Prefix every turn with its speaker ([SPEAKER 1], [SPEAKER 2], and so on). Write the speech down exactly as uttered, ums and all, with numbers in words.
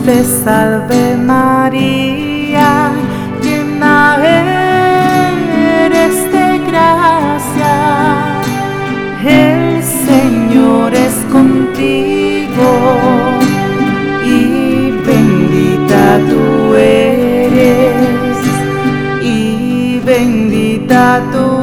[SPEAKER 1] te salve María, llena eres de gracia, el Señor es contigo, y bendita tú eres, y bendita tú